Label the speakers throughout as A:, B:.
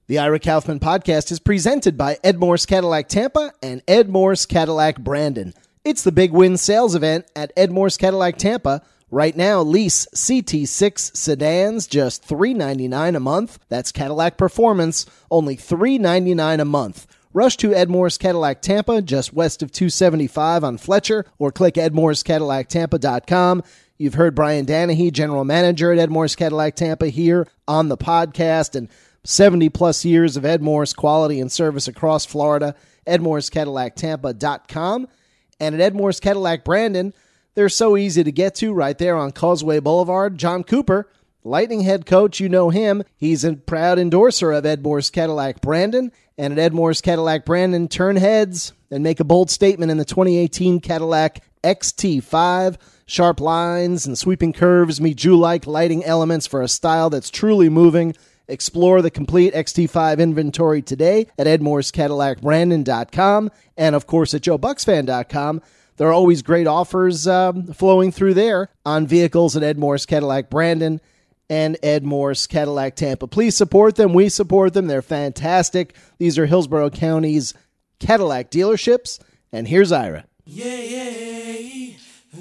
A: The Ira Kaufman Podcast is presented by Ed Morse Cadillac Tampa and Ed Morse Cadillac Brandon. It's the Big Win sales event at Ed Morse Cadillac Tampa. Right now, lease CT6 sedans just $399 a month. That's Cadillac Performance, only $399 a month. Rush to Ed Morse Cadillac Tampa, just west of 275 on Fletcher, or click edmorsecadillactampa.com. You've heard Brian Danahy, General Manager at Ed Morse Cadillac Tampa, here on the podcast, and 70-plus years of Ed Morse quality and service across Florida. edmorsecadillactampa.com. And at Ed Morse Cadillac Brandon, they're so easy to get to right there on Causeway Boulevard. John Cooper, Lightning head coach, you know him. He's a proud endorser of Ed Morse Cadillac Brandon. And at Ed Morse Cadillac Brandon, turn heads and make a bold statement in the 2018 Cadillac XT5. Sharp lines and sweeping curves meet Jew-like lighting elements for a style that's truly moving. Explore the complete XT5 inventory today at edmorsecadillacbrandon.com and, of course, at joebucksfan.com. There are always great offers flowing through there on vehicles at Ed Morse Cadillac Brandon and Ed Morse Cadillac Tampa. Please support them. We support them. They're fantastic. These are Hillsborough County's Cadillac dealerships. And here's Ira.
B: Yeah.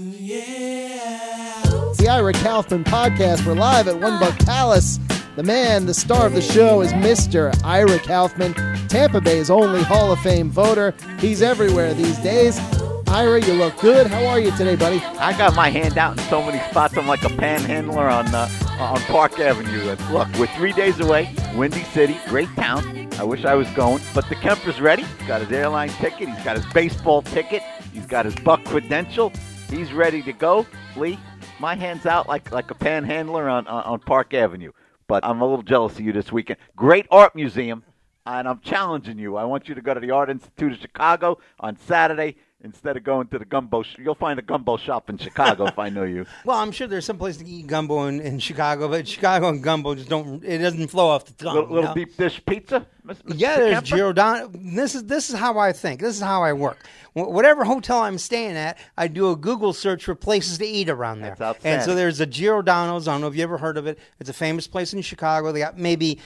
A: It's the Ira Kaufman Podcast. We're live at One Buck Palace. The man, the star of the show is Mr. Ira Kaufman, Tampa Bay's only Hall of Fame voter. He's everywhere these days. Ira, you look good. How are you today, buddy?
C: I got my hand out in so many spots. I'm like a panhandler on Park Avenue. And look, we're 3 days away. Windy City, great town. I wish I was going. But the Kemper's ready. He's got his airline ticket. He's got his baseball ticket. He's got his Buck credential. He's ready to go. Lee, my hand's out like a panhandler on Park Avenue. But I'm a little jealous of you this weekend. Great art museum, and I'm challenging you. I want you to go to the Art Institute of Chicago on Saturday instead of going to the gumbo. You'll find a gumbo shop in Chicago if I know you.
D: Well, I'm sure there's some place to eat gumbo in Chicago, but Chicago and gumbo just it doesn't flow off the tongue.
C: Little deep dish pizza? Mr.
D: Yeah, there's
C: Kemper?
D: Giordano. This is how I think. This is how I work. Whatever hotel I'm staying at, I do a Google search for places to eat around there.
C: That's outstanding.
D: And so there's a Giordano's. I don't know if you ever heard of it. It's a famous place in Chicago. They got maybe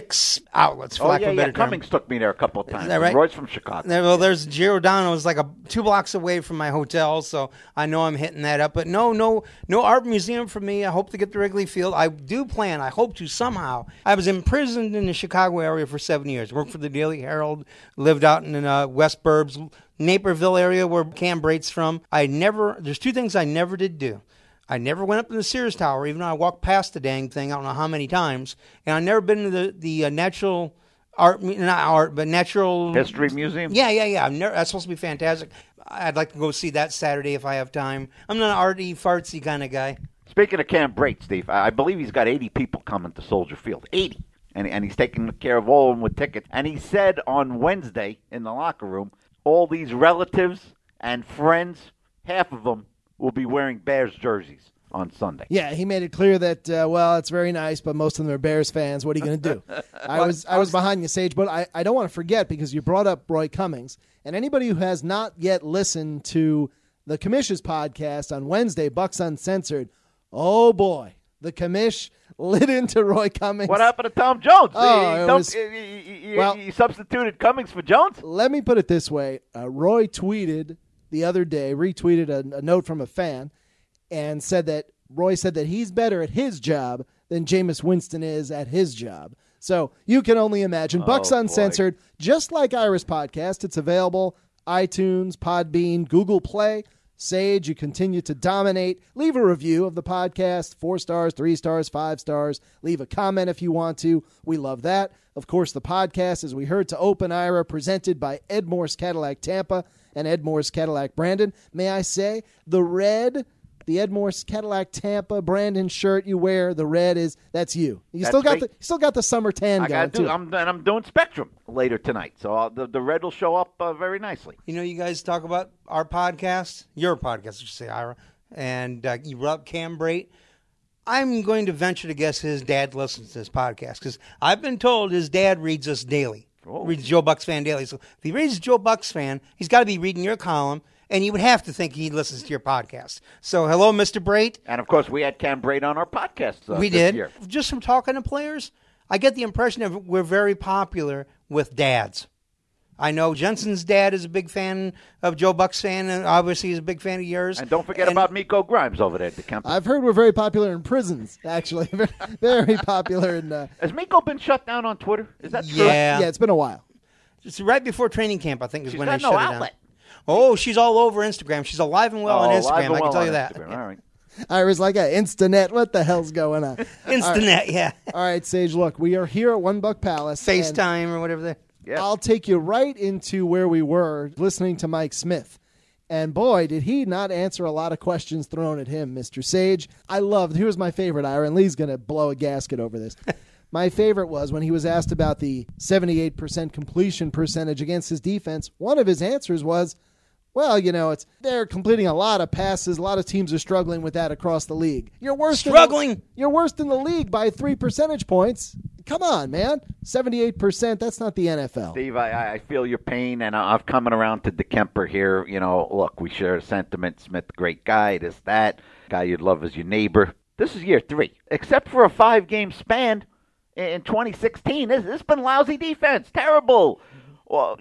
D: 6 outlets, for lack of a better term.
C: Cummings took me there a couple of times.
D: Is that right?
C: Roy's from Chicago.
D: Well, there's Giordano's like 2 blocks away from my hotel, so I know I'm hitting that up. But no art museum for me. I hope to get to Wrigley Field. I hope to somehow. I was imprisoned in the Chicago area for 7 years. Worked for the Daily Herald, lived out in West Burbs, Naperville area where Cam Brate's from. There's 2 things I never did do. I never went up to the Sears Tower, even though I walked past the dang thing, I don't know how many times. And I've never been to the natural art, not art, but natural
C: History Museum?
D: Yeah. That's supposed to be fantastic. I'd like to go see that Saturday if I have time. I'm not an arty, fartsy kind of guy.
C: Speaking of Cam Brate, Steve, I believe he's got 80 people coming to Soldier Field. 80. And he's taking care of all of them with tickets. And he said on Wednesday in the locker room, all these relatives and friends, half of them will be wearing Bears jerseys on Sunday.
A: Yeah, he made it clear that, it's very nice, but most of them are Bears fans. What are you going to do? I was behind you, Sage, but I don't want to forget because you brought up Roy Cummings. And anybody who has not yet listened to the Commish's podcast on Wednesday, Bucks Uncensored, oh boy, the Commish lit into Roy Cummings.
C: What happened to Tom Jones?
A: You
C: substituted Cummings for Jones?
A: Let me put it this way. Roy tweeted the other day, retweeted a note from a fan, and Roy said that he's better at his job than Jameis Winston is at his job. So you can only imagine. Bucks Uncensored, just like Ira's podcast, it's available, iTunes, Podbean, Google Play. Sage, you continue to dominate. Leave a review of the podcast, 4 stars, 3 stars, 5 stars. Leave a comment if you want to. We love that. Of course, the podcast, as we heard to open Ira, presented by Ed Morse Cadillac Tampa and Ed Morse Cadillac Brandon. May I say, the Ed Morse Cadillac Tampa Brandon shirt you wear, the red that's you. You still got the summer tan going too.
C: I'm doing Spectrum later tonight, so the red will show up very nicely.
D: You know, you guys talk about our podcast, your podcast, I should say, Ira, and you brought up Cam Brate. I'm going to venture to guess his dad listens to this podcast because I've been told his dad reads us daily. Reads Joe Bucks Fan daily. So if he reads Joe Bucks Fan, he's got to be reading your column. And you would have to think he listens to your podcast. So, hello, Mr. Brate.
C: And, of course, we had Cam Brate on our podcast
D: we did.
C: year.
D: Just from talking to players, I get the impression that we're very popular with dads. I know Jensen's dad is a big fan of Joe Buck's fan, and obviously he's a big fan of yours.
C: And don't forget about Miko Grimes over there at the Kemper.
A: I've heard we're very popular in prisons, actually. Very popular in...
C: Has Miko been shut down on Twitter? Is that true?
D: Yeah.
A: Yeah, it's been a while.
D: It's right before training camp, I think, is
C: She's
D: when
C: got
D: they
C: no
D: shut it
C: outlet.
D: down. Oh, she's all over Instagram. She's alive and well on
C: Live
D: Instagram,
C: and
D: I can
C: well
D: tell
C: on
D: you that.
C: Instagram. All right.
A: I was like, Instanet, what the hell's going on?
D: Instanet, yeah.
A: All right, Sage, look, we are here at One Buck Palace. and
D: FaceTime or whatever.
C: Yeah.
A: I'll take you right into where we were listening to Mike Smith. And boy, did he not answer a lot of questions thrown at him, Mr. Sage. Here's my favorite, Ira, and Lee's going to blow a gasket over this. My favorite was when he was asked about the 78% completion percentage against his defense. One of his answers was, well, they're completing a lot of passes. A lot of teams are struggling with that across the league. You're worse you're worse than the league by 3 percentage points. Come on, man. 78%, that's not the NFL.
C: Steve, I feel your pain, and I'm coming around to DeKemper here. Look, we share a sentiment. Smith, great guy, this, that. Guy you'd love as your neighbor. This is year 3. Except for a 5-game span in 2016, this has been lousy defense. Terrible. Well,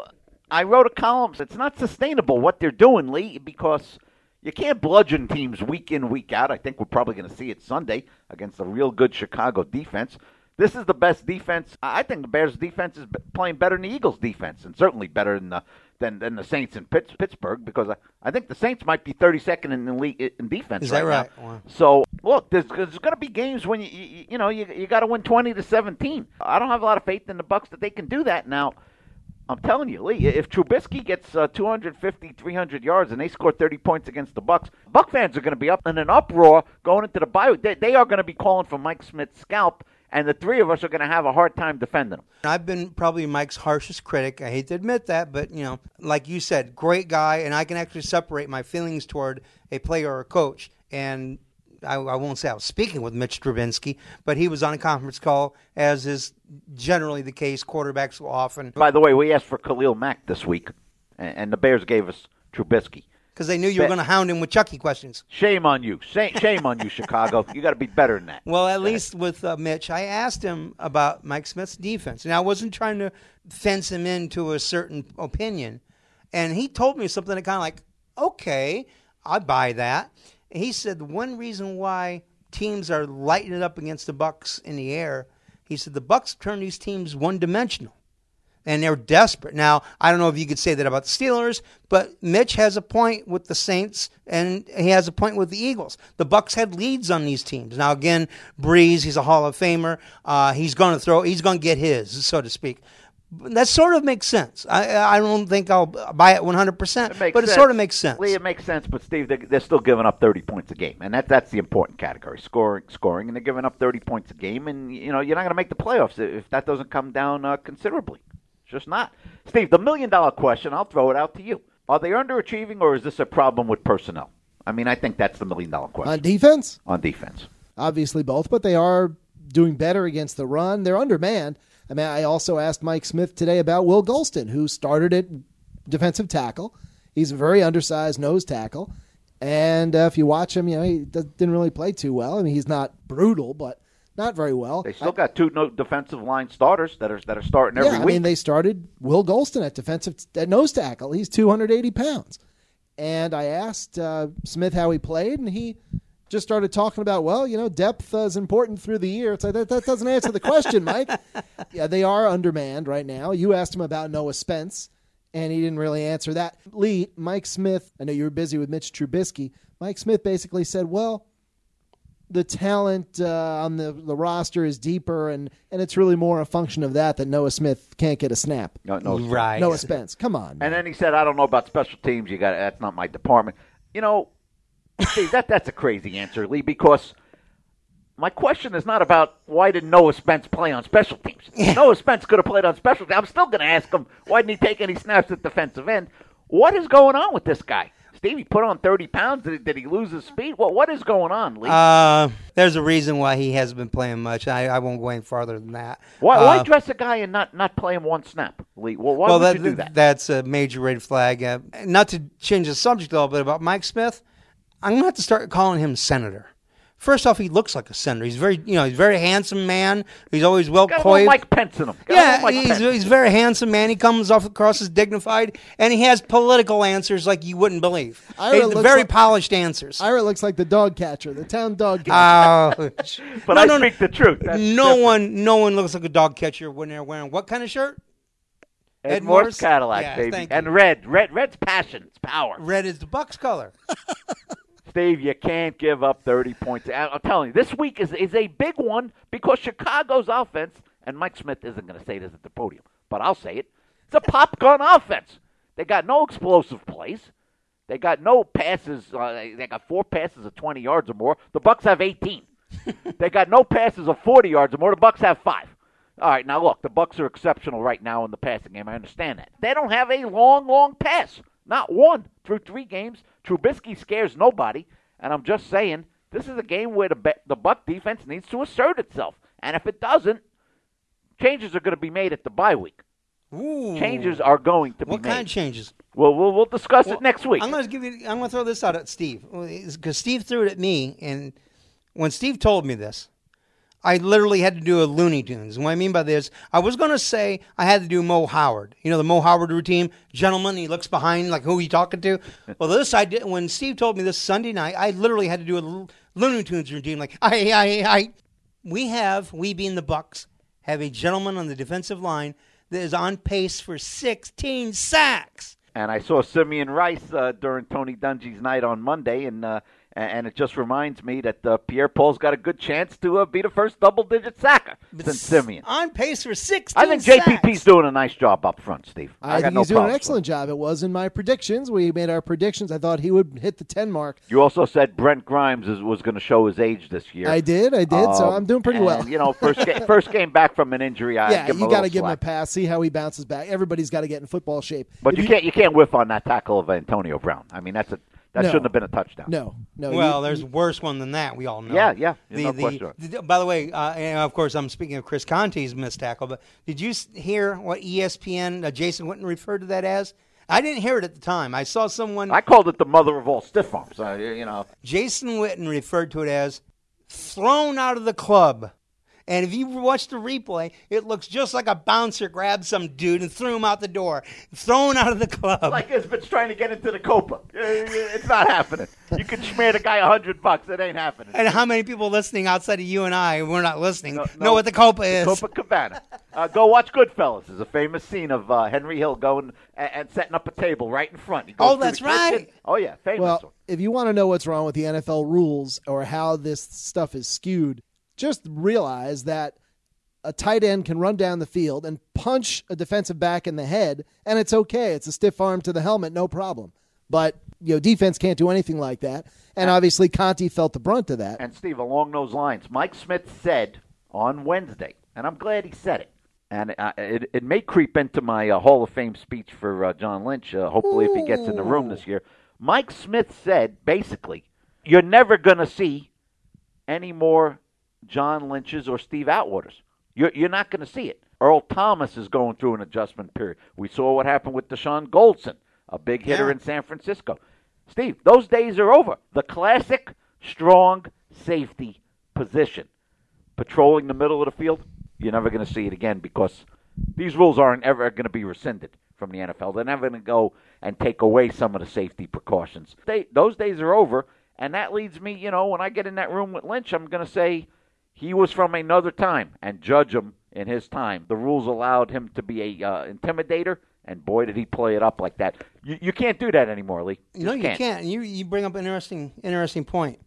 C: I wrote a column. It's not sustainable what they're doing, Lee, because you can't bludgeon teams week in, week out. I think we're probably going to see it Sunday against a real good Chicago defense. This is the best defense. I think the Bears' defense is playing better than the Eagles' defense, and certainly better than the Saints in Pittsburgh, because I think the Saints might be 32nd in the league in defense.
D: Is that right?
C: Now.
D: Wow.
C: So look, there's going to be games when you got to win 20-17. I don't have a lot of faith in the Bucs that they can do that now. I'm telling you, Lee, if Trubisky gets 250, 300 yards and they score 30 points against the Bucs, Buck fans are going to be up in an uproar going into the bye week. They are going to be calling for Mike Smith's scalp, and the three of us are going to have a hard time defending him.
D: I've been probably Mike's harshest critic. I hate to admit that, but, like you said, great guy, and I can actually separate my feelings toward a player or a coach. And I won't say I was speaking with Mitch Trubinsky, but he was on a conference call, as is generally the case. Quarterbacks will often.
C: By the way, we asked for Khalil Mack this week, and the Bears gave us Trubisky.
D: Because they knew you were going to hound him with Chucky questions.
C: Shame on you. Shame on you, Chicago. You got to be better than that.
D: Well, at least with Mitch, I asked him about Mike Smith's defense. And I wasn't trying to fence him into a certain opinion. And he told me something that kind of like, okay, I buy that. And he said the one reason why teams are lighting it up against the Bucs in the air, he said the Bucs turn these teams one-dimensional. And they're desperate. Now, I don't know if you could say that about the Steelers, but Mitch has a point with the Saints, and he has a point with the Eagles. The Bucs had leads on these teams. Now, again, Breeze, he's a Hall of Famer. He's going to get his, so to speak. That sort of makes sense. I don't think I'll buy it 100%, but it sort of makes sense.
C: Lee, it makes sense, but Steve, they're still giving up 30 points a game, and that's the important category: scoring, and they're giving up 30 points a game, and you're not going to make the playoffs if that doesn't come down considerably. It's just not. Steve, the $1 million question, I'll throw it out to you: are they underachieving, or is this a problem with personnel? I mean, I think that's the $1 million question.
A: On defense?
C: On defense,
A: obviously both, but they are doing better against the run. They're undermanned. I mean, I also asked Mike Smith today about Will Golston, who started at defensive tackle. He's a very undersized nose tackle. And if you watch him, he didn't really play too well. I mean, he's not brutal, but not very well.
C: They still got two defensive line starters that are starting every week.
A: I mean, they started Will Golston at nose tackle. He's 280 pounds. And I asked Smith how he played, and he just started talking about, depth is important through the year. It's like, that doesn't answer the question, Mike. Yeah, they are undermanned right now. You asked him about Noah Spence, and he didn't really answer that. Lee, Mike Smith, I know you were busy with Mitch Trubisky. Mike Smith basically said, the talent on the roster is deeper, and it's really more a function of that Noah Smith can't get a snap.
C: No,
D: right.
A: Noah Spence, come on. Man.
C: And then he said, I don't know about special teams. That's not my department. See, that's a crazy answer, Lee, because my question is not about why did Noah Spence play on special teams.
D: Yeah.
C: Noah Spence could have played on special teams. I'm still going to ask him, why didn't he take any snaps at defensive end? What is going on with this guy? Steve, he put on 30 pounds. Did he lose his speed? What is going on, Lee?
D: There's a reason why he hasn't been playing much. I won't go any farther than that.
C: Why dress a guy and not play him one snap, Lee? Why would you do that?
D: That's a major red flag. Not to change the subject a little bit about Mike Smith, I'm going to have to start calling him Senator. First off, he looks like a senator. He's he's a very handsome man. He's always well
C: Got a little
D: coiffed.
C: Mike Pence in him. Got a
D: Yeah,
C: little Mike Pence.
D: he's a very handsome man. He comes across as dignified, and he has political answers like you wouldn't believe.
A: Ira looks
D: Very
A: like-
D: polished answers.
A: Ira looks like the dog catcher, the town dog catcher.
D: Ouch.
C: But
D: No,
C: I
D: no,
C: speak the truth. That's
D: no
C: different.
D: one looks like a dog catcher when they're wearing what kind of shirt?
C: Ed Morse Cadillac,
D: Yes,
C: baby.
D: thank
C: And
D: you.
C: red's passion. It's power.
D: Red is the Bucks color.
C: Steve, you can't give up 30 points. I'm telling you, this week is a big one because Chicago's offense, and Mike Smith isn't going to say this at the podium, but I'll say it, it's a pop gun offense. They got no explosive plays. They got no passes. They got 4 passes of 20 yards or more. The Bucks have 18. They got no passes of 40 yards or more. The Bucks have 5. All right, now look, the Bucks are exceptional right now in the passing game. I understand that. They don't have a long pass. Not one through 3 games. Trubisky scares nobody, and I'm just saying this is a game where the Buck defense needs to assert itself, and if it doesn't, changes are going to be made at the bye week.
D: Ooh.
C: Changes are going to be
D: What
C: made.
D: kind of changes?
C: Well, we'll discuss it next week.
D: I'm going to throw this out at Steve because Steve threw it at me, and when Steve told me this, I literally had to do a Looney Tunes. And what I mean by this, I was going to say I had to do Mo Howard. You know, the Mo Howard routine. Gentleman, he looks behind like who he talking to. Well, this I did. When Steve told me this Sunday night, I literally had to do a Looney Tunes routine. Like, we being the Bucks, have a gentleman on the defensive line that is on pace for 16 sacks.
C: And I saw Simeon Rice during Tony Dungy's night on Monday, and it just reminds me that Pierre-Paul's got a good chance to be the first double-digit sacker since Simeon.
D: On pace for 16
C: I think
D: sacks.
C: JPP's doing a nice job up front, Steve.
A: I
C: got
A: think
C: no
A: he's doing an
C: problems with
A: excellent job. It was in my predictions. We made our predictions. I thought he would hit the 10 mark.
C: it. You also said Brent Grimes was going to show his age this year.
A: I did. So I'm doing pretty well.
C: And, you know, first game back from an injury, I
A: Yeah,
C: give him
A: you
C: a
A: got to
C: little
A: give him a
C: slack.
A: pass, see how he bounces back. Everybody's got to get in football shape.
C: But you can't whiff on that tackle of Antonio Brown. I mean, that
A: No.
C: shouldn't have been a touchdown.
A: No.
D: Well, there's a worse one than that. We all know.
C: Yeah. No question.
D: By the way, and of course, I'm speaking of Chris Conte's missed tackle. But did you hear what ESPN Jason Witten referred to that as? I didn't hear it at the time. I saw someone.
C: I called it the mother of all stiff arms. You know.
D: Jason Witten referred to it as thrown out of the club. And if you watch the replay, it looks just like a bouncer grabbed some dude and threw him out the door. Thrown out of the club.
C: Like Isbit's trying to get into the Copa. It's not happening. You can smear the guy $100. It ain't happening.
D: And how many people listening outside of you and I, we're not listening,
C: No,
D: know what the Copa is?
C: Copacabana. Go watch Goodfellas. It's a famous scene of Henry Hill going and setting up a table right in front. He goes
D: Oh,
C: through
D: that's
C: the kitchen.
D: right.
C: Oh, yeah. Famous one.
A: Well, if you want to know what's wrong with the NFL rules or how this stuff is skewed, just realize that a tight end can run down the field and punch a defensive back in the head, and it's okay. It's a stiff arm to the helmet, no problem. But defense can't do anything like that, and obviously Conte felt the brunt of that.
C: And, Steve, along those lines, Mike Smith said on Wednesday, and I'm glad he said it, and it may creep into my Hall of Fame speech for John Lynch, hopefully if he gets in the room this year. Mike Smith said, basically, you're never going to see any more John Lynch's or Steve Atwater's. You're not going to see it. Earl Thomas is going through an adjustment period. We saw what happened with Deshaun Goldson, a big hitter in San Francisco. Steve, those days are over. The classic strong safety position, patrolling the middle of the field, you're never going to see it again because these rules aren't ever going to be rescinded from the NFL. They're never going to go and take away some of the safety precautions. Those days are over, and that leads me, when I get in that room with Lynch, I'm going to say, he was from another time and judge him in his time. The rules allowed him to be a intimidator, and boy, did he play it up like that. You can't do that anymore, Lee.
D: No, you can't. You bring up an interesting point.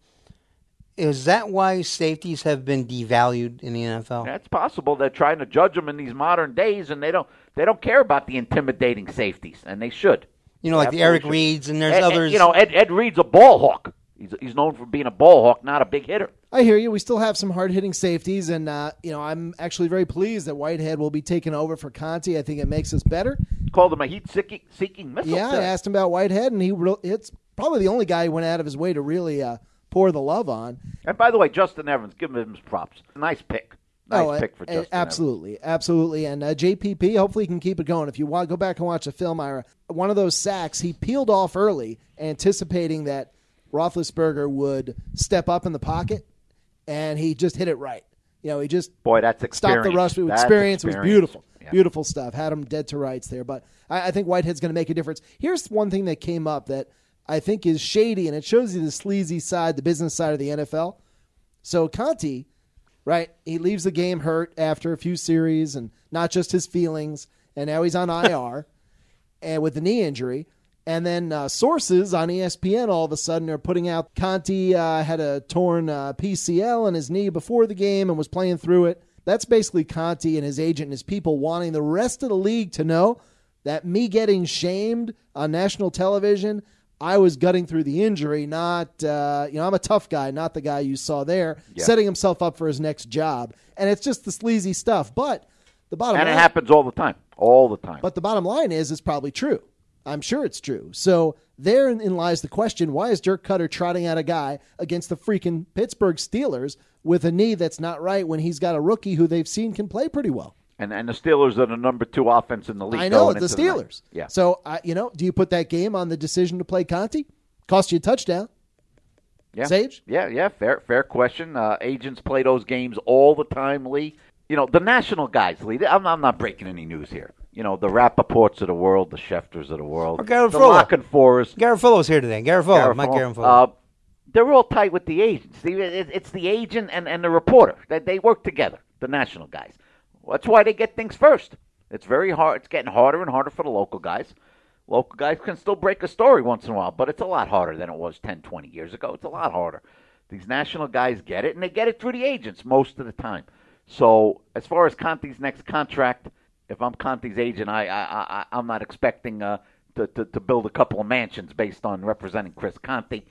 D: Is that why safeties have been devalued in the NFL?
C: That's possible. They're trying to judge them in these modern days, and they don't care about the intimidating safeties, and they should.
D: Like the Eric Reeds, and there's others.
C: Ed Reed's a ball hawk. He's known for being a ball hawk, not a big hitter.
A: I hear you. We still have some hard-hitting safeties, and I'm actually very pleased that Whitehead will be taking over for Conte. I think it makes us better.
C: Called him a heat-seeking missile.
A: Yeah, I asked him about Whitehead, and it's probably the only guy who went out of his way to really pour the love on.
C: And by the way, Justin Evans, give him his props. Nice pick. Nice pick for Justin
A: absolutely, Evans. Absolutely. And JPP, hopefully he can keep it going. If you want, go back and watch the film, Ira. One of those sacks, he peeled off early, anticipating that Roethlisberger would step up in the pocket and he just hit it right. He just
C: that's experience.
A: stopped the rush with
C: That's
A: experience. It was beautiful.
C: Yeah.
A: Beautiful stuff. Had him dead to rights there. But I think Whitehead's going to make a difference. Here's one thing that came up that I think is shady, and it shows you the sleazy side, the business side of the NFL. So Conti, right, he leaves the game hurt after a few series, and not just his feelings, and now he's on IR and with the knee injury. And then sources on ESPN all of a sudden are putting out Conti had a torn PCL in his knee before the game and was playing through it. That's basically Conti and his agent and his people wanting the rest of the league to know that me getting shamed on national television, I was gutting through the injury, not, I'm a tough guy, not the guy you saw there, setting himself up for his next job. And it's just the sleazy stuff. But the bottom line.
C: And it happens all the time. All the time.
A: But the bottom line is it's probably true. I'm sure it's true. So therein lies the question, why is Dirk Cutter trotting out a guy against the freaking Pittsburgh Steelers with a knee that's not right when he's got a rookie who they've seen can play pretty well?
C: And the Steelers are the number 2 offense in the league.
A: I know, the Steelers.
C: Yeah.
A: So, do you put that game on the decision to play Conti? Cost you a touchdown.
C: Yeah.
A: Sage?
C: Yeah. Fair question. Agents play those games all the time, Lee. The national guys, Lee, I'm not breaking any news here. The Rappaports of the world, the Schefters of the world, the Lock and Forest.
D: Garafolo's here today. Mike Garafolo.
C: They're all tight with the agents. It's the agent and the reporter. They work together, the national guys. That's why they get things first. It's very hard. It's getting harder and harder for the local guys. Local guys can still break a story once in a while, but it's a lot harder than it was 10, 20 years ago. It's a lot harder. These national guys get it, and they get it through the agents most of the time. So as far as Conti's next contract, if I'm Conti's agent, I'm not expecting to build a couple of mansions based on representing Chris Conti.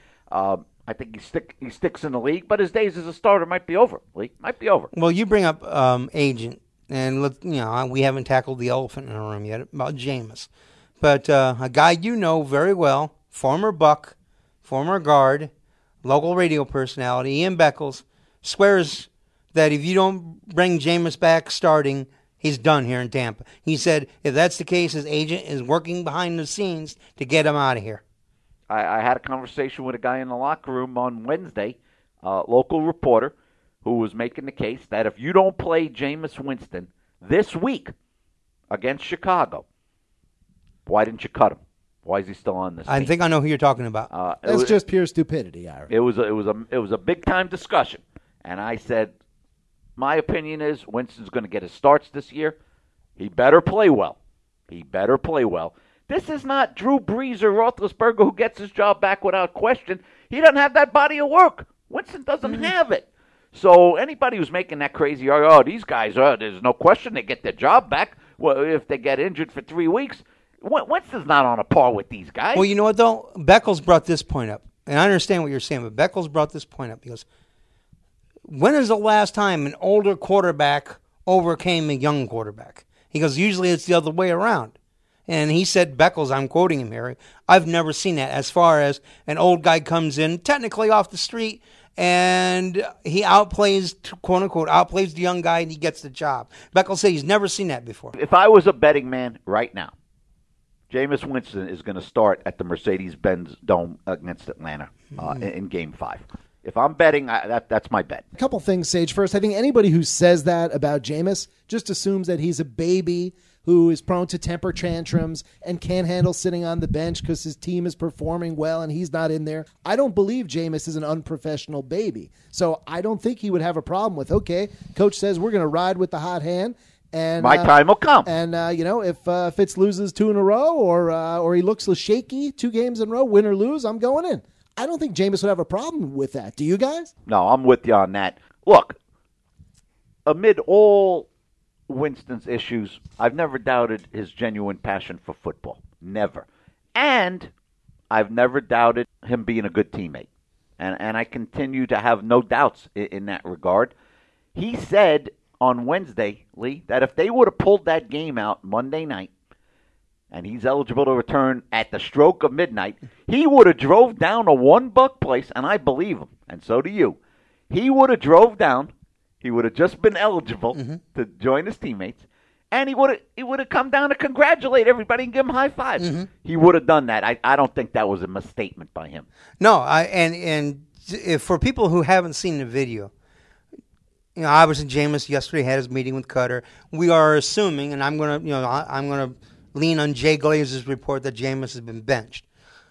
C: I think he sticks in the league, but his days as a starter might be over. Lee, might be over.
D: Well, you bring up agent, and we haven't tackled the elephant in the room yet about Jameis, but a guy very well, former Buck, former guard, local radio personality, Ian Beckles, swears that if you don't bring Jameis back starting, he's done here in Tampa. He said if that's the case, his agent is working behind the scenes to get him out of here.
C: I had a conversation with a guy in the locker room on Wednesday, local reporter, who was making the case that if you don't play Jameis Winston this week against Chicago, why didn't you cut him? Why is he still on this team?
D: I think I know who you're talking about.
A: That's just pure stupidity, Ira.
C: It was a big time discussion, and I said, my opinion is Winston's going to get his starts this year. He better play well. This is not Drew Brees or Roethlisberger who gets his job back without question. He doesn't have that body of work. Winston doesn't have it. So anybody who's making that crazy argument, these guys, there's no question they get their job back if they get injured for 3 weeks. Winston's not on a par with these guys.
D: Well, you know what, though? Beckles brought this point up. And I understand what you're saying, but Beckles brought this point up because when is the last time an older quarterback overcame a young quarterback? He goes, usually it's the other way around. And he said, Beckles, I'm quoting him here, I've never seen that as far as an old guy comes in, technically off the street, and he outplays, quote-unquote, outplays the young guy, and he gets the job. Beckles said he's never seen that before.
C: If I was a betting man right now, Jameis Winston is going to start at the Mercedes-Benz Dome against Atlanta in Game 5. If I'm betting, that's my bet.
A: A couple things, Sage. First, I think anybody who says that about Jameis just assumes that he's a baby who is prone to temper tantrums and can't handle sitting on the bench because his team is performing well and he's not in there. I don't believe Jameis is an unprofessional baby. So I don't think he would have a problem with, okay, coach says we're going to ride with the hot hand. And
C: my time will come.
A: And, if Fitz loses 2 in a row or he looks shaky 2 games in a row, win or lose, I'm going in. I don't think Jameis would have a problem with that. Do you guys?
C: No, I'm with you on that. Look, amid all Winston's issues, I've never doubted his genuine passion for football. Never. And I've never doubted him being a good teammate. And I continue to have no doubts in that regard. He said on Wednesday, Lee, that if they would have pulled that game out Monday night, and he's eligible to return at the stroke of midnight, he would have drove down to $1 place, and I believe him, and so do you. He would have drove down. He would have just been eligible to join his teammates, and he would have come down to congratulate everybody and give them high fives. He would have done that. I don't think that was a misstatement by him.
D: No, and if for people who haven't seen the video, Obviously Jameis yesterday had his meeting with Cutter. We are assuming, and I'm gonna lean on Jay Glazer's report that Jameis has been benched.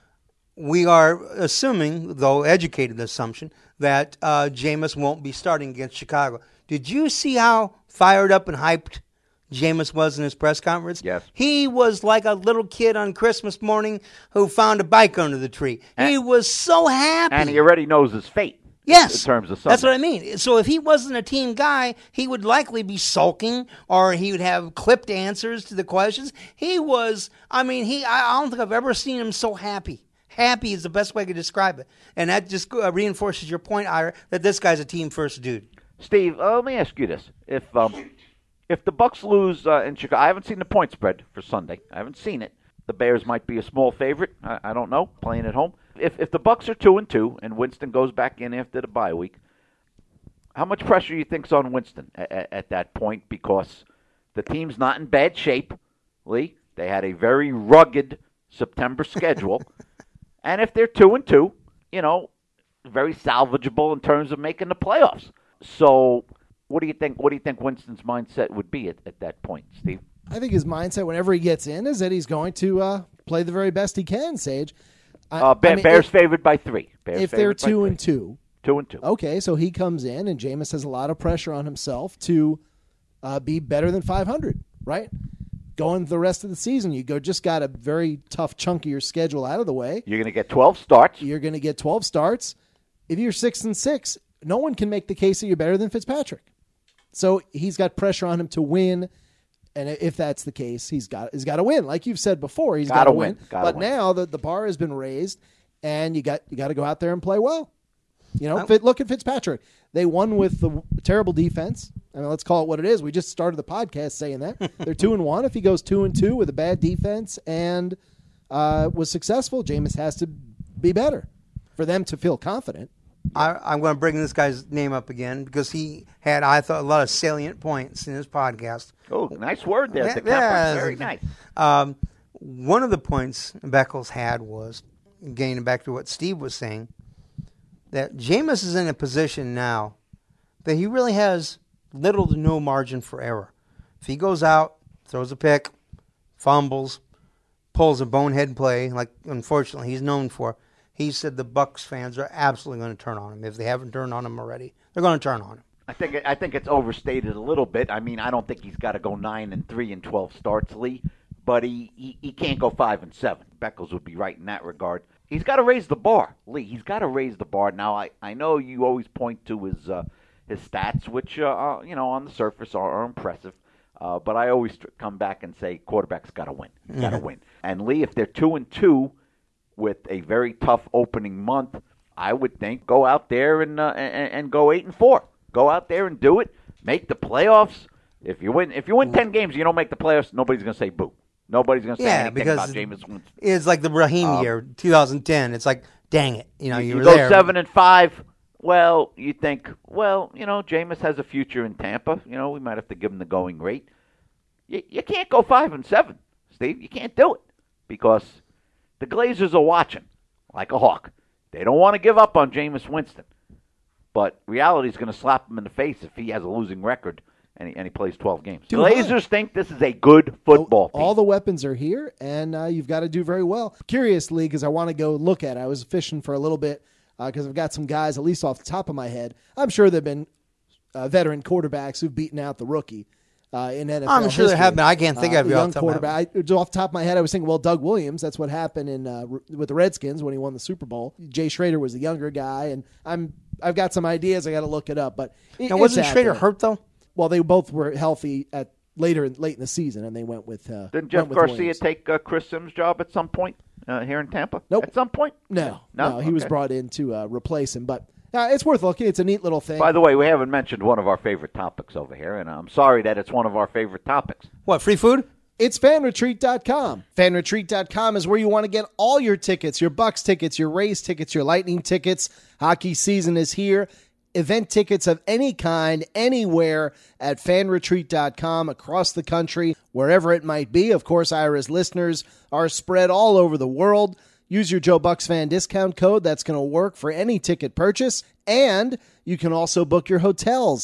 D: We are assuming, though educated assumption, that Jameis won't be starting against Chicago. Did you see how fired up and hyped Jameis was in his press conference?
C: Yes.
D: He was like a little kid on Christmas morning who found a bike under the tree. He was so happy.
C: And he already knows his fate.
D: Yes.
C: In terms of Sunday.
D: That's what I mean. So if he wasn't a team guy, he would likely be sulking, or he would have clipped answers to the questions. He was, I don't think I've ever seen him so happy. Happy is the best way to describe it. And that just reinforces your point, Ira, that this guy's a team-first dude.
C: Steve, let me ask you this. If the Bucs lose in Chicago, I haven't seen the point spread for Sunday. I haven't seen it. The Bears might be a small favorite. I don't know, playing at home. If the Bucs are 2-2 and Winston goes back in after the bye week, how much pressure do you think's on Winston at that point? Because the team's not in bad shape, Lee. They had a very rugged September schedule. And if they're 2-2, very salvageable in terms of making the playoffs. So what do you think? What do you think Winston's mindset would be at that point, Steve?
A: I think his mindset whenever he gets in is that he's going to play the very best he can, Sage.
C: Bears favored by 3.
A: If they're 2-2.
C: 2-2.
A: Okay, so he comes in, and Jameis has a lot of pressure on himself to be better than 500, right? Going the rest of the season, you just got a very tough chunk of your schedule out of the way.
C: You're going to get 12 starts.
A: You're going to get 12 starts. If you're 6-6, no one can make the case that you're better than Fitzpatrick. So he's got pressure on him to win. And if that's the case, he's got to win. Like you've said before, he's got to win. But now the bar has been raised, and you got to go out there and play well. Look at Fitzpatrick. They won with the terrible defense. Let's call it what it is. We just started the podcast saying that. They're 2-1. If he goes 2-2 with a bad defense and was successful, Jameis has to be better for them to feel confident.
D: I'm going to bring this guy's name up again because he had, I thought, a lot of salient points in his podcast.
C: Oh, nice word there. Very nice.
D: One of the points Beckles had was, getting back to what Steve was saying, that Jameis is in a position now that he really has little to no margin for error. If he goes out, throws a pick, fumbles, pulls a bonehead play, like unfortunately he's known for, he said the Bucs fans are absolutely going to turn on him. If they haven't turned on him already, they're going to turn on him.
C: I think it's overstated a little bit. I don't think he's got to go 9-3 in 12 starts, Lee, but he can't go 5-7. Beckles would be right in that regard. He's got to raise the bar, Lee. He's got to raise the bar. Now I know you always point to his stats, which on the surface are impressive, but I always come back and say quarterback's got to win. He's got to win. And Lee, if they're 2-2. With a very tough opening month, I would think go out there and go 8-4. Go out there and do it. Make the playoffs. If you win 10 games, you don't make the playoffs. Nobody's going to say boo. Nobody's going to say anything about Jameis Winston.
D: It's like the Raheem year, 2010. It's like, dang it, you were
C: go
D: there.
C: 7-5. Well, you think, Jameis has a future in Tampa. We might have to give him the going rate. You can't go 5-7, Steve. You can't do it because the Glazers are watching like a hawk. They don't want to give up on Jameis Winston. But reality is going to slap him in the face if he has a losing record and he plays 12 games. Glazers think this is a good football team.
A: All the weapons are here, and you've got to do very well. Curiously, because I want to go look at it. I was fishing for a little bit because I've got some guys, at least off the top of my head. I'm sure there have been veteran quarterbacks who've beaten out the rookie. In NFL
D: I'm sure there have been. I can't think of
A: a
D: you
A: young quarterback. Off the top of my head, I was thinking, Doug Williams. That's what happened with the Redskins when he won the Super Bowl. Jay Schrader was the younger guy, and I've got some ideas. I got to look it up. But
D: now, wasn't Schrader hurt though?
A: Well, they both were healthy late in the season, and they went with.
C: Didn't Jeff Garcia take Chris Sims' job at some point here in Tampa?
A: Nope.
C: At some point?
A: No. He was brought in to replace him, but. It's worth looking. It's a neat little thing.
C: By the way, we haven't mentioned one of our favorite topics over here, and I'm sorry that it's one of our favorite topics.
D: What, free food?
A: It's fanretreat.com. Fanretreat.com is where you want to get all your tickets, your Bucks tickets, your Rays tickets, your Lightning tickets. Hockey season is here. Event tickets of any kind, anywhere at fanretreat.com across the country, wherever it might be. Of course, Ira's listeners are spread all over the world. Use your Joe Bucks fan discount code. That's going to work for any ticket purchase. And you can also book your hotels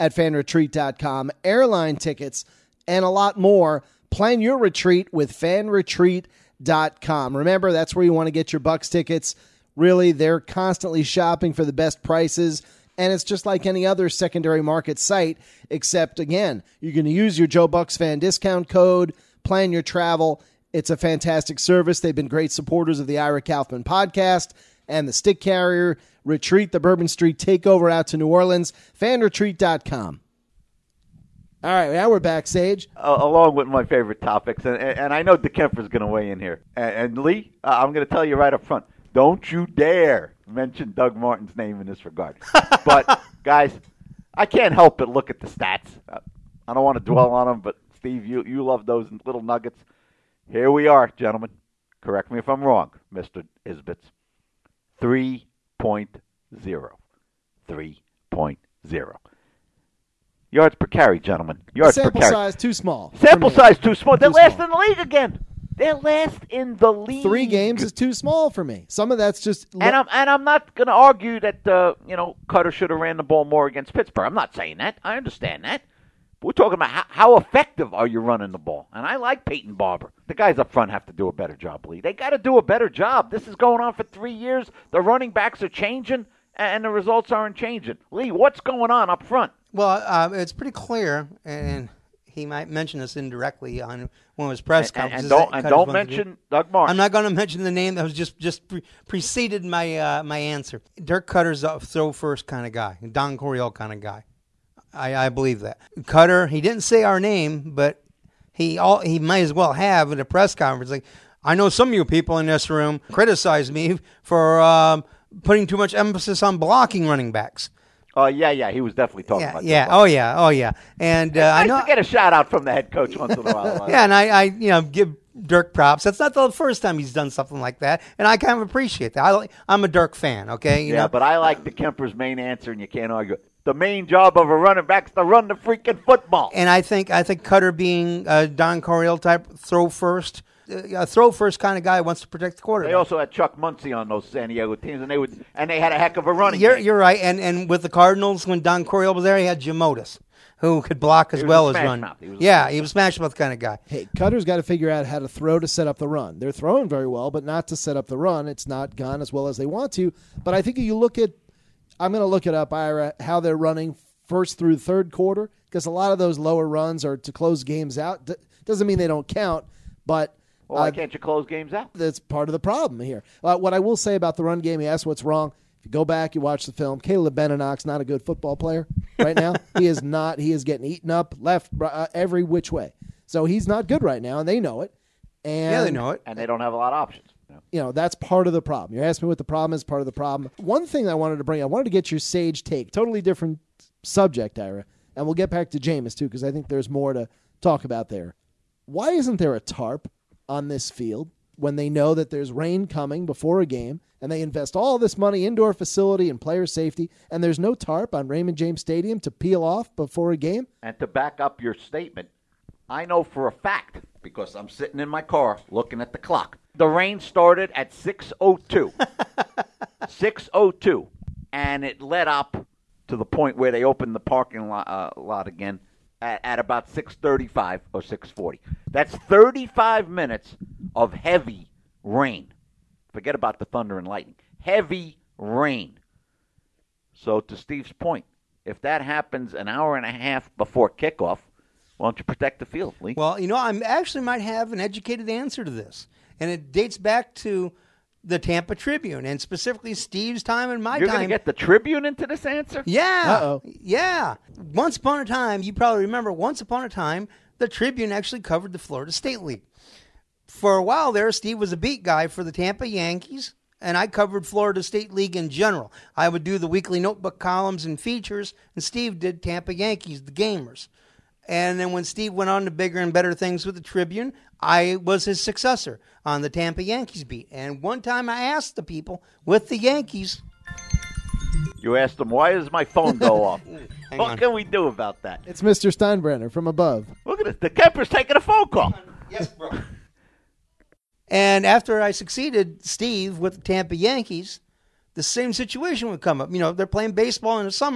A: at fanretreat.com, airline tickets, and a lot more. Plan your retreat with fanretreat.com. Remember, that's where you want to get your Bucks tickets. Really, they're constantly shopping for the best prices, and it's just like any other secondary market site, except, again, you're going to use your Joe Bucks fan discount code, plan your travel. It's a fantastic service. They've been great supporters of the Ira Kaufman podcast and the Stick Carrier Retreat, the Bourbon Street Takeover out to New Orleans. Fanretreat.com. All right, now we're backstage.
C: Along with my favorite topics, and I know DeKemper's going to weigh in here. And Lee, I'm going to tell you right up front, don't you dare mention Doug Martin's name in this regard. But, guys, I can't help but look at the stats. I don't want to dwell on them, but, Steve, you love those little nuggets. Here we are, gentlemen. Correct me if I'm wrong, Mr. Isbitz. 3.0. 3.0. Yards per carry, gentlemen. Yards per
A: Sample
C: carry.
A: size too small.
C: Sample
A: for me.
C: size too small. They're
A: Too
C: last
A: small.
C: in the league again. They're last in the league.
A: 3 games is too small for me. Some of that's just...
C: And I'm not going to argue that Cutter should have ran the ball more against Pittsburgh. I'm not saying that. I understand that. But we're talking about how effective are you running the ball. And I like Peyton Barber. The guys up front have to do a better job, Lee. They got to do a better job. This is going on for 3 years. The running backs are changing, and the results aren't changing. Lee, what's going on up front?
D: Well, it's pretty clear, and he might mention this indirectly on one of his press conferences.
C: And don't mention Doug Martin.
D: I'm not going to mention the name that was just preceded my my answer. Dirk Cutter's a throw-first kind of guy, Don Coryell kind of guy. I believe that. Cutter, he didn't say our name, but he might as well have in a press conference. Like, I know some of you people in this room criticize me for putting too much emphasis on blocking running backs.
C: Oh, yeah, he was definitely talking about
D: that. Oh, yeah. And
C: I
D: I know
C: to get a shout out from the head coach once in a while.
D: yeah, and I give Dirk props. That's not the first time he's done something like that, and I kind of appreciate that. I'm a Dirk fan, okay? You know?
C: But I like DeKemper's main answer, and you can't argue. The main job of a running back is to run the freaking football.
D: And I think Cutter being a Don Coryell type throw first kind of guy who wants to protect the quarterback.
C: They also had Chuck Muncie on those San Diego teams, and they had a heck of a running
D: You're,
C: game.
D: you're right. And with the Cardinals, when Don Coryell was there, he had Jim Otis, who could block as well as run.
C: He
D: was a smash mouth kind of guy.
A: Hey, Cutter's got to figure out how to throw to set up the run. They're throwing very well, but not to set up the run. It's not gone as well as they want to. But I think if you look at, I'm going to look it up, Ira, how they're running first through third quarter, because a lot of those lower runs are to close games out. Doesn't mean they don't count, but
C: why can't you close games out?
A: That's part of the problem here. What I will say about the run game, you ask what's wrong. If you go back, you watch the film, Caleb Benenoch's not a good football player right now. He is not. He is getting eaten up left, every which way. So he's not good right now, and they know it. And
D: they know it.
C: And they don't have a lot of options.
A: That's part of the problem. You're asking me what the problem is, part of the problem. One thing I wanted to get your sage take, totally different subject, Ira, and we'll get back to Jameis, too, because I think there's more to talk about there. Why isn't there a tarp on this field when they know that there's rain coming before a game and they invest all this money, indoor facility and player safety, and there's no tarp on Raymond James Stadium to peel off before a game?
C: And to back up your statement, I know for a fact, because I'm sitting in my car looking at the clock, the rain started at 6:02. 6:02. And it led up to the point where they opened the parking lot again at about 6:35 or 6:40. That's 35 minutes of heavy rain. Forget about the thunder and lightning. Heavy rain. So to Steve's point, if that happens an hour and a half before kickoff, why don't you protect the field, Lee?
D: Well, I actually might have an educated answer to this, and it dates back to the Tampa Tribune, and specifically Steve's time and my
C: You're
D: time.
C: going to get the Tribune into this answer?
D: Yeah.
A: Uh-oh.
D: Yeah. Once upon a time, you probably remember, the Tribune actually covered the Florida State League. For a while there, Steve was a beat guy for the Tampa Yankees, and I covered Florida State League in general. I would do the weekly notebook columns and features, and Steve did Tampa Yankees, the Gamers. And then when Steve went on to bigger and better things with the Tribune, I was his successor on the Tampa Yankees beat. And one time I asked the people with the Yankees.
C: You asked them, why does my phone go off?
D: Hang
C: What
D: on.
C: can we do about that?
A: It's Mr. Steinbrenner from above.
C: Look at this. The Kemper's taking a phone call.
D: Yes, bro. And after I succeeded Steve with the Tampa Yankees, the same situation would come up. They're playing baseball in the summer.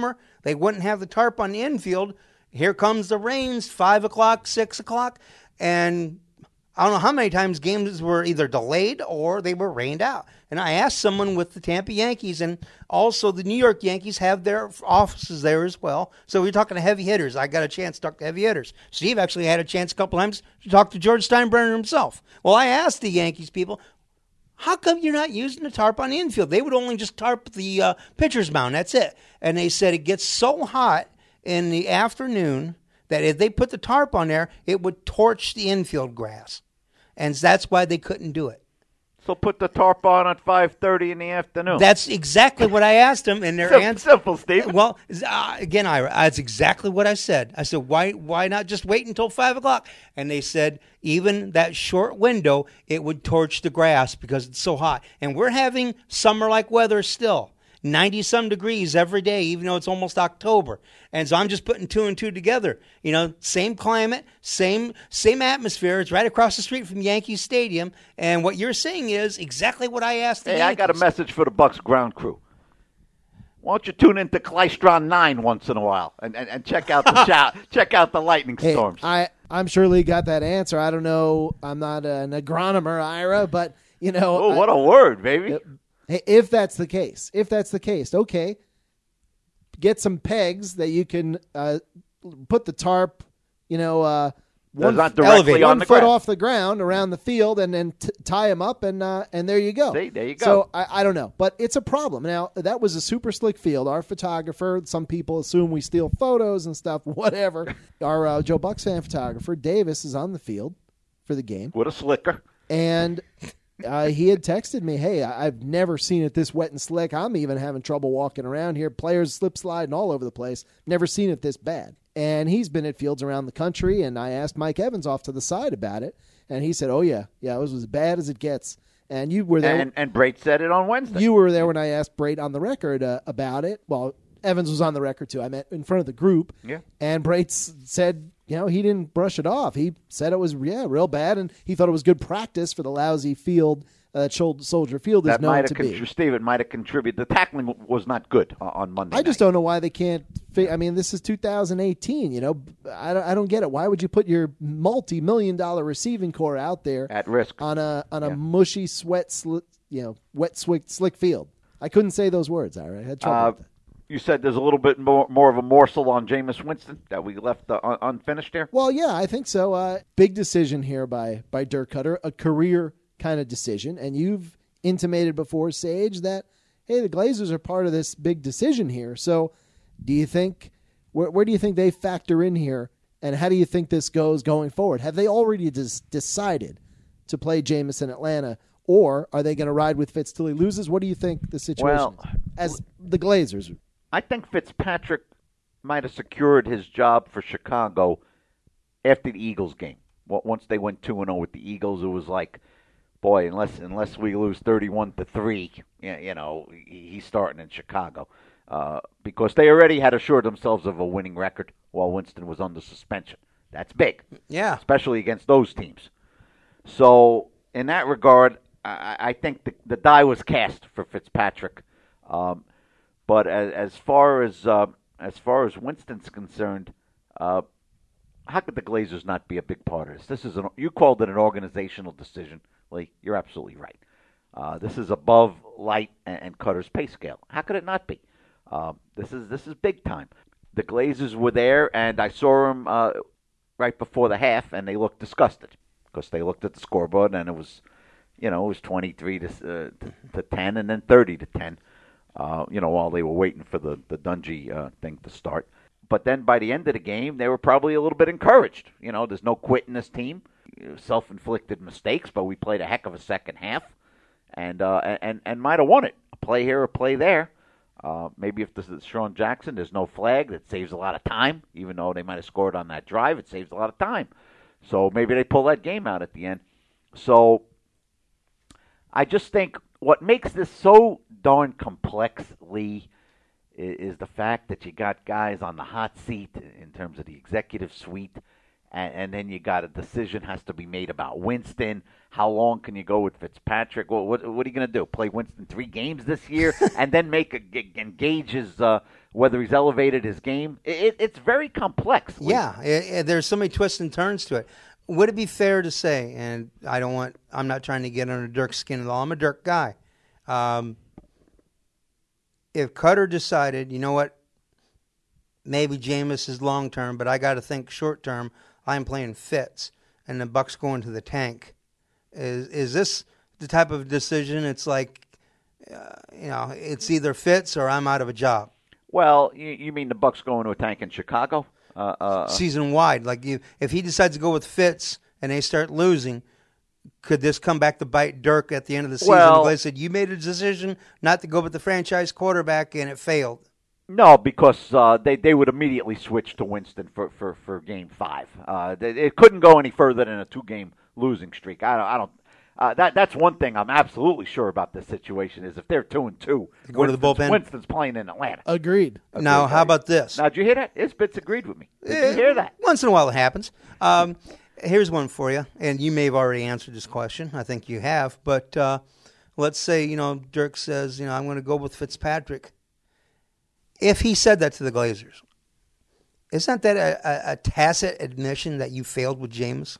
D: They wouldn't have the tarp on the infield. Here comes the rains, 5 o'clock, 6 o'clock, and I don't know how many times games were either delayed or they were rained out. And I asked someone with the Tampa Yankees, and also the New York Yankees have their offices there as well. So we're talking to heavy hitters. I got a chance to talk to heavy hitters. Steve actually had a chance a couple times to talk to George Steinbrenner himself. Well, I asked the Yankees people, how come you're not using the tarp on the infield? They would only just tarp the pitcher's mound. That's it. And they said it gets so hot in the afternoon that if they put the tarp on there, it would torch the infield grass. And that's why they couldn't do it.
C: So put the tarp on at 5:30 in the afternoon.
D: That's exactly what I asked them, and their answer.
C: Simple, Steve.
D: Well, again, Ira, that's exactly what I said. I said, why not just wait until 5 o'clock? And they said, even that short window, it would torch the grass because it's so hot. And we're having summer-like weather still. 90-some degrees every day, even though it's almost October. And so I'm just putting two and two together. You know, same climate, same atmosphere. It's right across the street from Yankee Stadium. And what you're saying is exactly what I asked the Yankees.
C: I got a message for the Bucks ground crew. Why don't you tune into Klystron 9 once in a while and check out the check out the lightning storms?
A: I'm sure Lee got that answer. I don't know. I'm not an agronomer, Ira, but, you know.
C: Oh, what a word, baby.
A: Hey, if that's the case, okay, get some pegs that you can put the tarp, one foot off the ground around the field, and then tie them up, and there you go.
C: See, there you go.
A: So I don't know, but it's a problem. Now, that was a super slick field. Our photographer, some people assume we steal photos and stuff, whatever. Our Joe Bucks fan photographer, Davis, is on the field for the game.
C: With a slicker.
A: And he had texted me, hey, I've never seen it this wet and slick. I'm even having trouble walking around here. Players slip sliding all over the place. Never seen it this bad. And he's been at fields around the country, and I asked Mike Evans off to the side about it, and he said, oh, yeah, it was as bad as it gets. And you were there.
C: And Brait said it on Wednesday.
A: You were there when I asked Brait on the record about it. Well, Evans was on the record, too. I meant in front of the group.
C: Yeah.
A: And Brait said, he didn't brush it off. He said it was, real bad, and he thought it was good practice for the lousy field that Soldier Field is known to be.
C: Steve, it might have contributed. The tackling was not good on Monday
A: I just don't know why they can't. This is 2018. I don't get it. Why would you put your multi-million-dollar receiving core out there
C: at risk
A: on a mushy, wet, slick field? I couldn't say those words. I had trouble with that.
C: You said there's a little bit more of a morsel on Jameis Winston that we left unfinished there?
A: Well, yeah, I think so. Big decision here by Dirk Cutter, a career kind of decision. And you've intimated before, Sage, that, hey, the Glazers are part of this big decision here. So do you think, where do you think they factor in here, and how do you think this goes going forward? Have they already decided to play Jameis in Atlanta, or are they going to ride with Fitz till he loses? What do you think the situation is as the Glazers?
C: I think Fitzpatrick might have secured his job for Chicago after the Eagles game. Once they went 2-0 with the Eagles, it was like, boy, unless we lose 31-3, he's starting in Chicago. Because they already had assured themselves of a winning record while Winston was under suspension. That's big.
D: Yeah.
C: Especially against those teams. So, in that regard, I think the die was cast for Fitzpatrick. But as far as Winston's concerned, how could the Glazers not be a big part of this? You called it an organizational decision, Lee. You're absolutely right. This is above Light and Cutter's pay scale. How could it not be? This is big time. The Glazers were there, and I saw them right before the half, and they looked disgusted because they looked at the scoreboard, and it was 23 to 10, and then 30-10. While they were waiting for the Dungy thing to start. But then by the end of the game, they were probably a little bit encouraged. There's no quit in this team. Self-inflicted mistakes, but we played a heck of a second half, and might have won it. A play here, a play there. Maybe if this is Sean Jackson, there's no flag. That saves a lot of time. Even though they might have scored on that drive, it saves a lot of time. So maybe they pull that game out at the end. So I just think what makes this so darn complex, Lee, is the fact that you got guys on the hot seat in terms of the executive suite, and then you got a decision has to be made about Winston. How long can you go with Fitzpatrick? What are you going to do? Play Winston 3 games this year and then engage his whether he's elevated his game? It's very complex. Lee.
D: Yeah, there's so many twists and turns to it. Would it be fair to say, and I'm not trying to get under Dirk's skin at all. I'm a Dirk guy. If Cutter decided, you know what, maybe Jameis is long term, but I got to think short term. I'm playing Fitz, and the Bucks going to the tank. Is this the type of decision? It's like, it's either Fitz or I'm out of a job.
C: Well, you mean the Bucks going to a tank in Chicago?
D: Season wide, like if he decides to go with Fitz and they start losing, could this come back to bite Dirk at the end of the season?
C: Well,
D: they said you made a decision not to go with the franchise quarterback and it failed.
C: No, because they would immediately switch to Winston for Game 5. It couldn't go any further than a 2-game losing streak. I don't. That's one thing I'm absolutely sure about this situation is if they're 2-2,
D: go to the bullpen.
C: Winston's playing in Atlanta.
A: Agreed.
D: Now, how about this?
C: Now, did you hear that? Isbitz agreed with me. Did you hear that?
D: Once in a while it happens. Here's one for you, and you may have already answered this question. I think you have. But let's say, Dirk says, I'm going to go with Fitzpatrick. If he said that to the Glazers, isn't that a tacit admission that you failed with Jameis?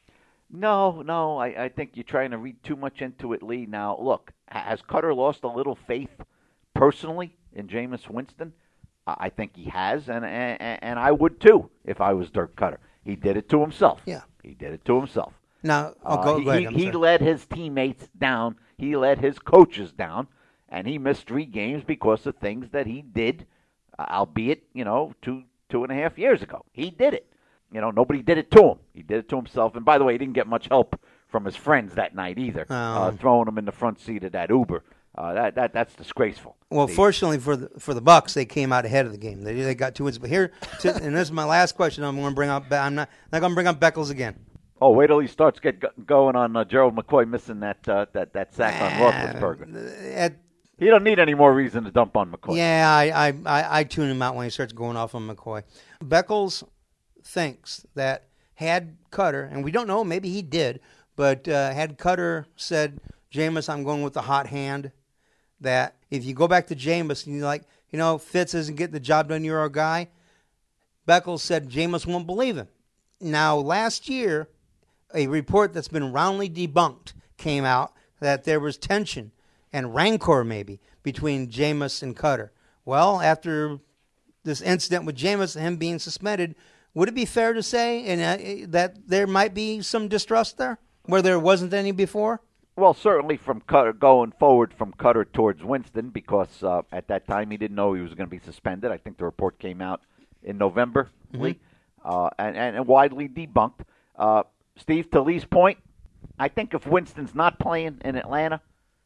C: No. I think you're trying to read too much into it, Lee. Now, look, has Cutter lost a little faith personally in Jameis Winston? I think he has, and I would too if I was Dirk Cutter. He did it to himself.
D: Yeah.
C: He did it to himself.
D: Now, go ahead.
C: He let his teammates down. He let his coaches down, and he missed 3 games because of things that he did, albeit, 2.5 years ago. He did it. Nobody did it to him. He did it to himself. And by the way, he didn't get much help from his friends that night either, throwing him in the front seat of that Uber. That's disgraceful.
D: Well, fortunately for the Bucks, they came out ahead of the game. They got 2 wins. But here, and this is my last question. I'm going to bring up. I'm not going to bring up Beckles again.
C: Oh, wait till he starts going on Gerald McCoy missing that sack on Roethlisberger. He don't need any more reason to dump on McCoy.
D: Yeah, I tune him out when he starts going off on McCoy. Beckles thinks that had Cutter, and we don't know, maybe he did, but had Cutter said, Jameis, I'm going with the hot hand, that if you go back to Jameis and you're like, Fitz isn't getting the job done, you're our guy, Beckles said Jameis won't believe him. Now, last year, a report that's been roundly debunked came out that there was tension and rancor maybe between Jameis and Cutter. Well, after this incident with Jameis and him being suspended, would it be fair to say that there might be some distrust there where there wasn't any before?
C: Well, certainly from Cutter going forward from Cutter towards Winston, because at that time he didn't know he was going to be suspended. I think the report came out in November, Lee, and widely debunked. Steve, to Lee's point, I think if Winston's not playing in Atlanta,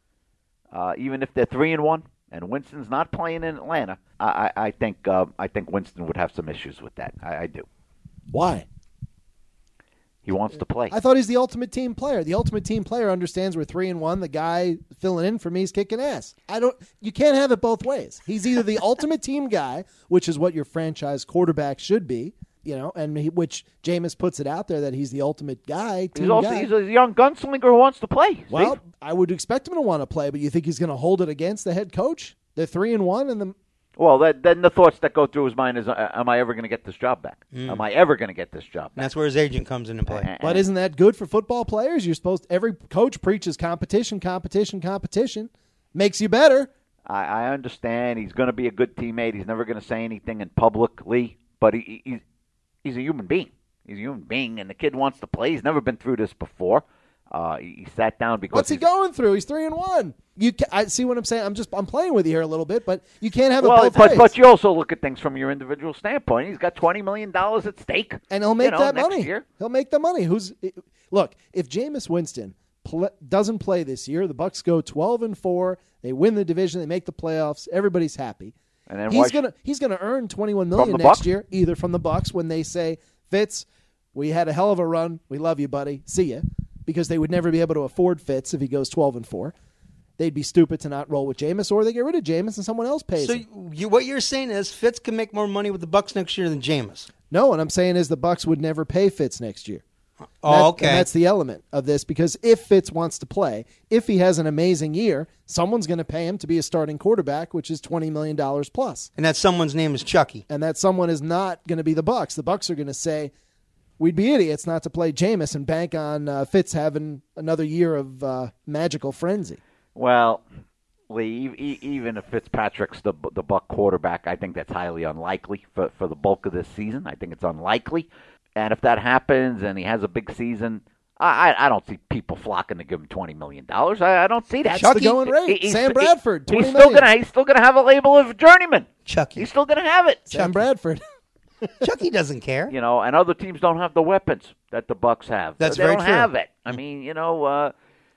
C: even if they're 3-1, and Winston's not playing in Atlanta, I think Winston would have some issues with that. I do.
A: Why?
C: He wants to play.
A: I thought he's the ultimate team player. The ultimate team player understands we're 3-1. The guy filling in for me is kicking ass. You can't have it both ways. He's either the ultimate team guy, which is what your franchise quarterback should be, which Jameis puts it out there that he's the ultimate guy.
C: He's a young gunslinger who wants to play.
A: Well,
C: Steve?
A: I would expect him to want to play, but you think he's going to hold it against the head coach? They're 3-1, and
C: Well, then the thoughts that go through his mind is, am I ever going to get this job back? Am I ever going to get this job back?
D: And that's where his agent comes into play.
A: But isn't that good for football players? Every coach preaches competition. Makes you better.
C: I understand he's going to be a good teammate. He's never going to say anything in publicly, but he's a human being. He's a human being, and the kid wants to play. He's never been through this before. He sat down because
A: what's he going through? He's 3-1. I see what I'm saying. I'm playing with you here a little bit, but you can't have it both ways.
C: But you also look at things from your individual standpoint. He's got $20 million at stake,
A: and he'll make that
C: next
A: money.
C: Year.
A: He'll make the money. Look? If Jameis Winston doesn't play this year, the Bucs go 12-4. They win the division. They make the playoffs. Everybody's happy.
C: And then
A: he's gonna earn $21 million next year, either from the Bucs when they say, Fitz, we had a hell of a run. We love you, buddy. See ya. Because they would never be able to afford Fitz if he goes 12-4. They'd be stupid to not roll with Jameis, or they get rid of Jameis and someone else pays him.
D: So what you're saying is Fitz can make more money with the Bucs next year than Jameis.
A: No, what I'm saying is the Bucks would never pay Fitz next year.
D: Okay.
A: And that's the element of this, because if Fitz wants to play, if he has an amazing year, someone's going to pay him to be a starting quarterback, which is $20 million plus.
D: And that someone's name is Chucky.
A: And that someone is not going to be the Bucks. The Bucks are going to say, we'd be idiots not to play Jameis and bank on Fitz having another year of magical frenzy.
C: Well, Lee, even if Fitzpatrick's the Buck quarterback, I think that's highly unlikely for the bulk of this season. I think it's unlikely. And if that happens and he has a big season, I don't see people flocking to give him $20 million. I don't see that.
A: That's the going rate. Sam Bradford, $20
C: he's
A: million.
C: Still gonna have a label of journeyman.
D: Chucky.
C: He's still gonna have it.
A: Sam Bradford.
D: Chucky doesn't care.
C: You know, and other teams don't have the weapons that the Bucks have.
D: That's
C: they
D: very
C: don't
D: true.
C: have it. I mean, you know,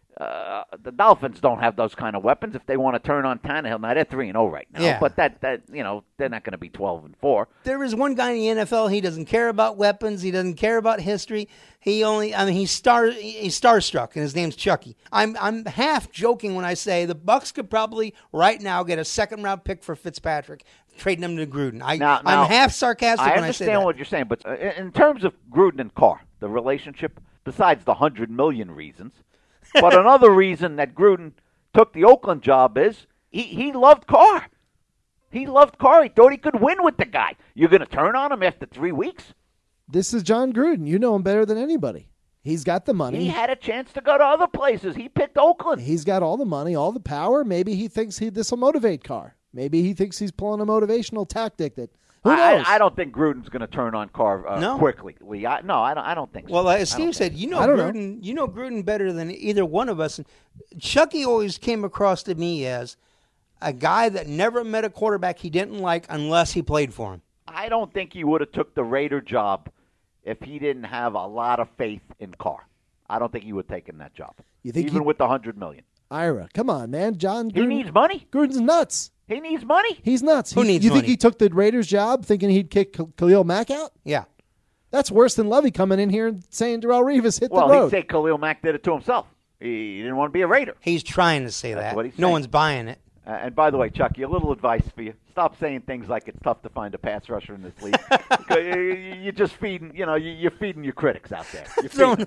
C: the Dolphins don't have those kind of weapons. If they want to turn on Tannehill, now they're 3-0 right now.
D: Yeah.
C: But that you know, they're not going to be 12-4.
D: There is one guy in the NFL. He doesn't care about weapons. He doesn't care about history. He's starstruck, and his name's Chucky. I'm half joking when I say the Bucks could probably right now get a second-round pick for Fitzpatrick, trading him to Gruden. I'm half sarcastic when I say that.
C: I understand what you're saying, but in terms of Gruden and Carr, the relationship, besides the 100 million reasons, but another reason that Gruden took the Oakland job is he loved Carr. He loved Carr. He thought he could win with the guy. You're going to turn on him after 3 weeks?
A: This is John Gruden. You know him better than anybody. He's got the money.
C: He had a chance to go to other places. He picked Oakland.
A: He's got all the money, all the power. Maybe he thinks this will motivate Carr. Maybe he thinks he's pulling a motivational tactic that. Who knows?
C: I don't think Gruden's going to turn on Carr quickly, Lee. I don't think so.
D: Well, as Steve said, you know Gruden better than either one of us. And Chucky always came across to me as a guy that never met a quarterback he didn't like unless he played for him.
C: I don't think he would have took the Raider job if he didn't have a lot of faith in Carr. I don't think he would have taken that job,
A: you think
C: even with the $100 million.
A: Ira, come on, man. John Gruden.
C: He needs money.
A: Gruden's nuts.
C: He needs money.
A: He's nuts.
D: Who needs
A: you
D: money?
A: think he took the Raiders job thinking he'd kick Khalil Mack out?
D: Yeah.
A: That's worse than Levy coming in here and saying Darrelle Revis hit the road.
C: Well, he'd say Khalil Mack did it to himself. He didn't want to be a Raider.
D: He's trying to say
C: That's
D: that.
C: what he's
D: No
C: saying.
D: one's buying it.
C: And by the way, Chucky, a little advice for you. Stop saying things like it's tough to find a pass rusher in this league. You're just feeding, you're feeding your critics out there.
D: Throwing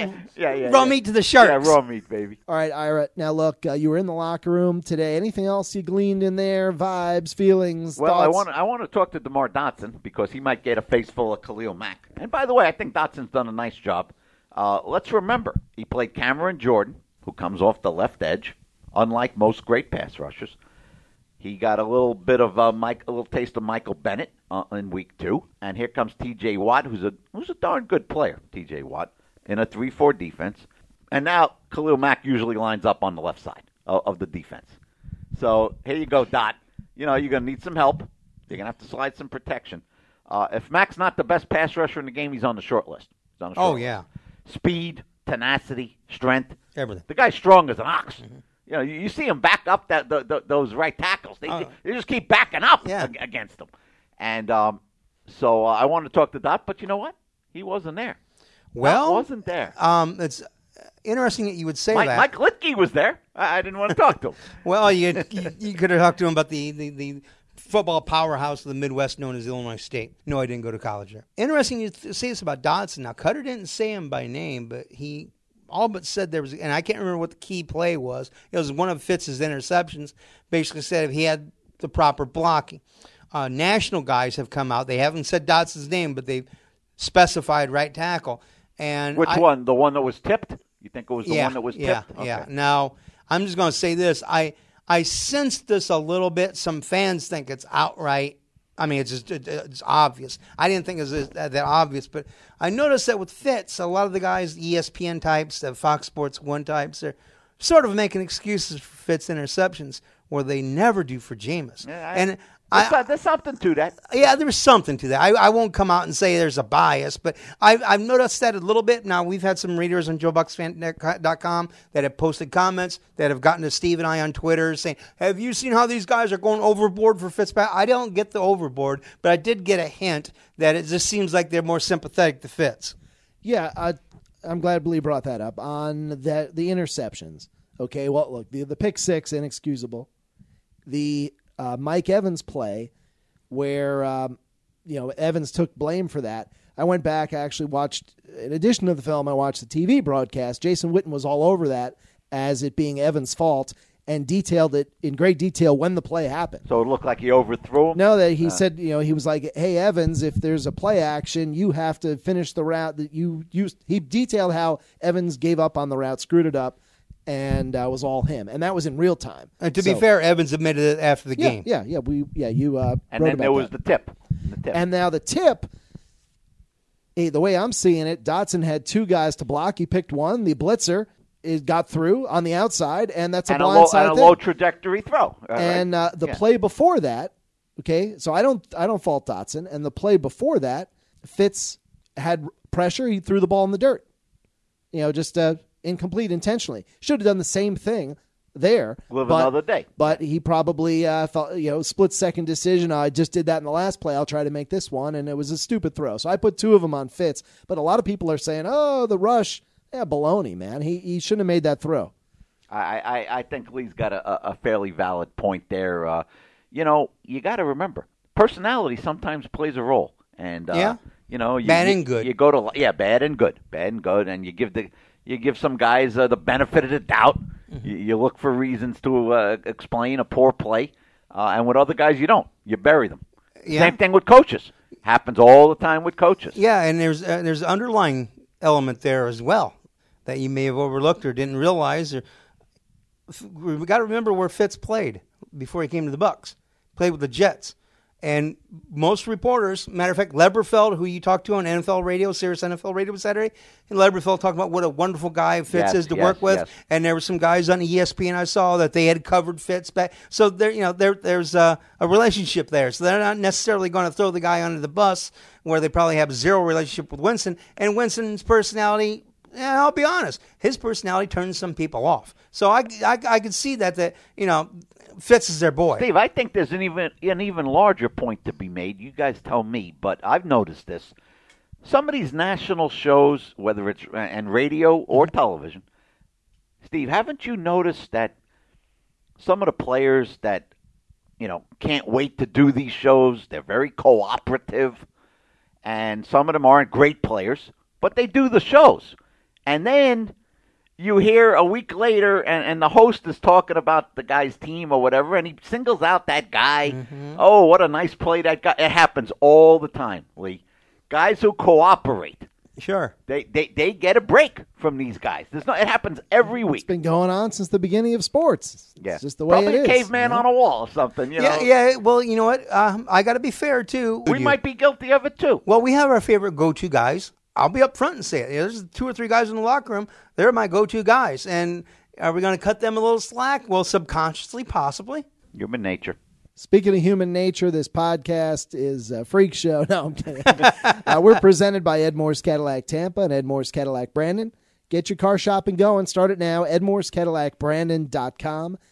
D: raw meat to the sharks.
C: Yeah, raw meat, baby.
A: All right, Ira. Now, look, you were in the locker room today. Anything else you gleaned in there? Vibes, feelings,
C: Well,
A: thoughts?
C: I want to talk to DeMar Dotson because he might get a face full of Khalil Mack. And by the way, I think Dotson's done a nice job. Let's remember, he played Cameron Jordan, who comes off the left edge, unlike most great pass rushers. He got a little bit of a little taste of Michael Bennett in week 2, and here comes T.J. Watt, who's a darn good player. T.J. Watt in a 3-4 defense, and now Khalil Mack usually lines up on the left side of the defense. So here you go, Dot. You're going to need some help. You're going to have to slide some protection. If Mack's not the best pass rusher in the game, he's on the short list.
D: Yeah.
C: Speed, tenacity, strength,
D: everything.
C: The guy's strong as an ox. Mm-hmm. You see him back up those right tackles. They just keep backing up against them. And so I wanted to talk to Dot, but you know what? He wasn't there.
D: Well,
C: Dot wasn't there.
D: It's interesting that you would say that.
C: Mike Littke was there. I didn't want to talk to him.
D: Well, you could have talked to him about the football powerhouse of the Midwest known as Illinois State. No, I didn't go to college there. Interesting you say this about Dotson. Now, Cutter didn't say him by name, but he all but said there was, and I can't remember what the key play was. It was one of Fitz's interceptions. Basically said if he had the proper blocking. National guys have come out. They haven't said Dotson's name, but they've specified right tackle. And
C: which one? The one that was tipped? You think it was the one that was tipped?
D: Yeah,
C: okay.
D: yeah. Now, I'm just going to say this. I sensed this a little bit. Some fans think it's outright. I mean, it's obvious. I didn't think it was that obvious, but I noticed that with Fitz, a lot of the guys, the ESPN types, the Fox Sports 1 types, they're sort of making excuses for Fitz interceptions where they never do for Jameis.
C: Yeah, there's something to that.
D: Yeah, there's something to that. I won't come out and say there's a bias, but I've noticed that a little bit. Now, we've had some readers on JoeBucksFan.com that have posted comments that have gotten to Steve and I on Twitter saying, have you seen how these guys are going overboard for Fitzpatrick? I don't get the overboard, but I did get a hint that it just seems like they're more sympathetic to Fitz.
A: Yeah, I'm glad Blee brought that up. On the interceptions, okay, well, look, the pick six, inexcusable. The Mike Evans play where Evans took blame for that. I went back, I actually watched, in addition to the film, I watched the TV broadcast. Jason Witten was all over that as it being Evans' fault and detailed it in great detail when the play happened.
C: So it looked like he overthrew him?
A: No, that he said, he was like, hey, Evans, if there's a play action, you have to finish the route that you used. He detailed how Evans gave up on the route, screwed it up, and was all him. And that was in real time.
D: And to be fair, Evans admitted it after the game.
A: Yeah. You
C: and
A: wrote
C: then there
A: about
C: was
A: that.
C: the tip.
A: And now the tip, the way I'm seeing it, Dotson had two guys to block. He picked one, the blitzer. It got through on the outside, and that's a blindside thing.
C: And a low trajectory throw.
A: And the play before that, okay, so I don't fault Dotson. And the play before that, Fitz had pressure. He threw the ball in the dirt. Just incomplete intentionally. Should have done the same thing there.
C: Live another day.
A: But he probably thought, split-second decision. I just did that in the last play. I'll try to make this one, and it was a stupid throw. So I put two of them on Fitz. But a lot of people are saying, oh, the rush. Yeah, baloney, man. He shouldn't have made that throw.
C: I think Lee's got a fairly valid point there. You got to remember, personality sometimes plays a role. And bad
D: and good.
C: You go to bad and good, and you give some guys the benefit of the doubt. Mm-hmm. You look for reasons to explain a poor play, and with other guys you don't. You bury them. Yeah. Same thing with coaches. Happens all the time with coaches.
D: Yeah, and there's underlying element there as well that you may have overlooked or didn't realize. We got to remember where Fitz played before he came to the Bucs. Played with the Jets. And most reporters, matter of fact, Leberfeld, who you talked to on NFL radio, Sirius NFL radio Saturday, and Leberfeld talked about what a wonderful guy Fitz is to work with. Yes. And there were some guys on ESPN I saw that they had covered Fitz back. So there's a relationship there. So they're not necessarily going to throw the guy under the bus where they probably have zero relationship with Winston. And Winston's personality, I'll be honest, his personality turns some people off. So I could see that Fitz is their boy.
C: Steve, I think there's an even larger point to be made. You guys tell me, but I've noticed this. Some of these national shows, whether it's and radio or television, Steve, haven't you noticed that some of the players that can't wait to do these shows, they're very cooperative, and some of them aren't great players, but they do the shows. And then you hear a week later, and the host is talking about the guy's team or whatever, and he singles out that guy. Mm-hmm. Oh, what a nice play that guy. It happens all the time, Lee. Guys who cooperate.
D: Sure.
C: They get a break from these guys. It happens every week.
A: It's been going on since the beginning of sports.
C: Yeah.
A: It's just the way
C: Probably
A: it is.
C: Probably a caveman on a wall or something.
D: Yeah. Well, you know what? I got to be fair, too.
C: We might be guilty of it, too.
D: Well, we have our favorite go-to guys. I'll be up front and say it. There's 2 or 3 guys in the locker room. They're my go-to guys. And are we going to cut them a little slack? Well, subconsciously, possibly.
C: Human nature.
A: Speaking of human nature, this podcast is a freak show. No, I'm kidding. We're presented by Ed Moore's Cadillac Tampa and Ed Moore's Cadillac Brandon. Get your car shopping going. Start it now. EdMoore'sCadillacBrandon.com.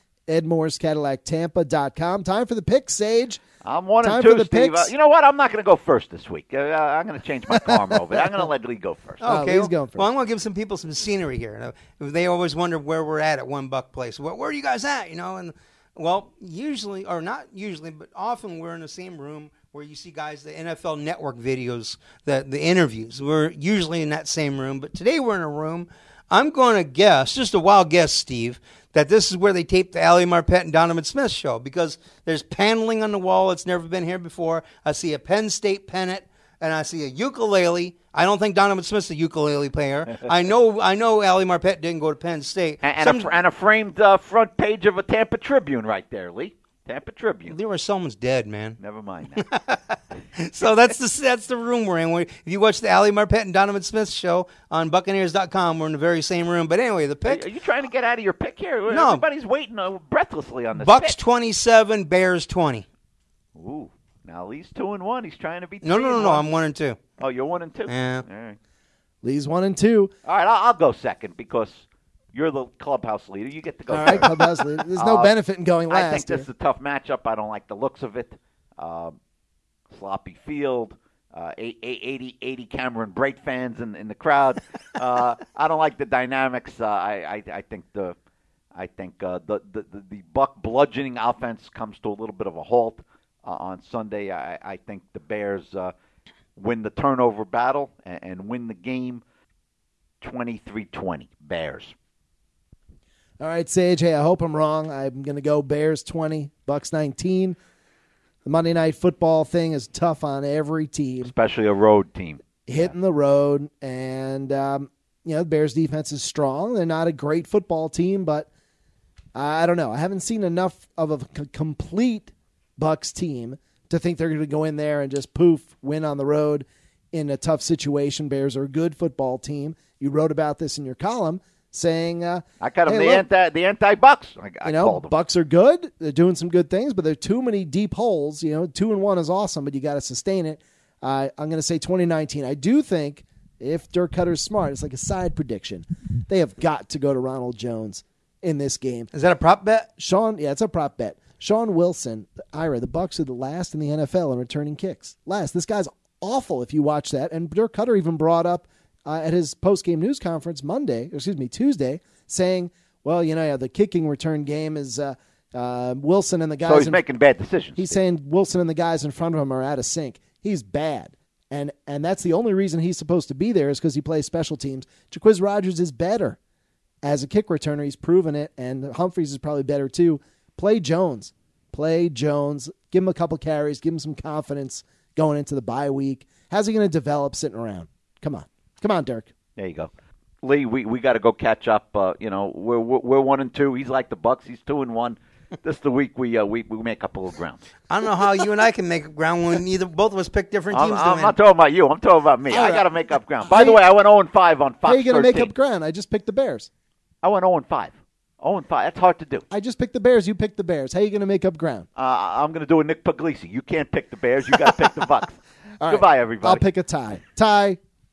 A: EdMoore'sCadillacTampa.com. Time for the picks, Sage.
C: I'm 1 and 2, Steve. You know what? I'm not going to go first this week. I'm going to change my karma over. I'm going to let Lee go first.
D: Okay,
A: Lee's going first.
D: Well, I'm going to give some people some scenery here. They always wonder where we're at $1 place. Where are you guys at? And usually, or not usually, but often we're in the same room where you see guys, the NFL Network videos, the interviews. We're usually in that same room, but today we're in a room. I'm going to guess, just a wild guess, Steve, that this is where they taped the Ali Marpet and Donovan Smith show because there's paneling on the wall. It's never been here before. I see a Penn State pennant, and I see a ukulele. I don't think Donovan Smith's a ukulele player. I know Ali Marpet didn't go to Penn State.
C: And a framed front page of a Tampa Tribune right there, Lee. Tampa Tribune.
D: Leroy Selman's dead, man.
C: Never mind that.
D: So that's the room we're in. If you watch the Ali Marpet and Donovan Smith show on Buccaneers.com, we're in the very same room. But anyway, the pick.
C: Are you trying to get out of your pick here?
D: No.
C: Everybody's waiting breathlessly on this
D: Bucs
C: pick.
D: 27, Bears 20.
C: Ooh. Now Lee's 2-1. He's trying to beat.
D: No. I'm 1 and 2.
C: Oh, you're 1 and 2.
D: Yeah.
C: All right.
A: Lee's 1 and 2.
C: All right, I'll go second because you're the clubhouse leader. You get to go.
A: All right, clubhouse leader. There's no benefit in going last.
C: I think this is a tough matchup. I don't like the looks of it. Sloppy field. 80 Cameron Brate fans in the crowd. I don't like the dynamics. I think the Buck bludgeoning offense comes to a little bit of a halt. on Sunday. I think the Bears win the turnover battle and win the game 23-20. Bears.
A: All right, Sage. Hey, I hope I'm wrong. I'm going to go Bears 20, Bucks 19. The Monday Night Football thing is tough on every team,
C: Especially a road team.
A: hitting the road, and the Bears defense is strong. They're not a great football team, but I don't know. I haven't seen enough of a complete Bucks team to think they're going to go in there and just poof, win on the road in a tough situation. Bears are a good football team. You wrote about this in your column, saying,
C: I got them
A: hey,
C: the anti-Bucks. I called them.
A: Bucks are good. They're doing some good things, but there are too many deep holes. 2-1 is awesome, but you got to sustain it. I'm going to say 2019. I do think if Dirk Cutter's smart, it's like a side prediction. They have got to go to Ronald Jones in this game.
D: Is that a prop bet?
A: It's a prop bet. Sean Wilson, Ira, the Bucks are the last in the NFL in returning kicks. Last. This guy's awful if you watch that. And Dirk Cutter even brought up at his post-game news conference Tuesday, saying, well, the kicking return game is Wilson and the guys.
C: So he's making bad decisions.
A: He's saying Wilson and the guys in front of him are out of sync. He's bad. And that's the only reason he's supposed to be there is because he plays special teams. Jaquiz Rodgers is better as a kick returner. He's proven it. And Humphreys is probably better too. Play Jones. Give him a couple carries. Give him some confidence going into the bye week. How's he going to develop sitting around? Come on, Dirk.
C: There you go. Lee, we got to go catch up. We're 1-2. He's like the Bucks. He's 2-1. This is the week we make up a little ground.
D: I don't know how you and I can make up ground when both of us pick different teams.
C: I'm not talking about you. I'm talking about me. I got to make up ground. By the way, I went 0-5 on Fox 13.
A: How are you going to make up ground? I just picked the Bears.
C: I went 0-5. 0-5. That's hard to do.
A: I just picked the Bears. You picked the Bears. How are you going to make up ground?
C: I'm going to do a Nick Puglisi. You can't pick the Bears. You got to pick the Bucks.
A: All
C: Goodbye,
A: right.
C: everybody.
A: I'll pick a tie. Tie.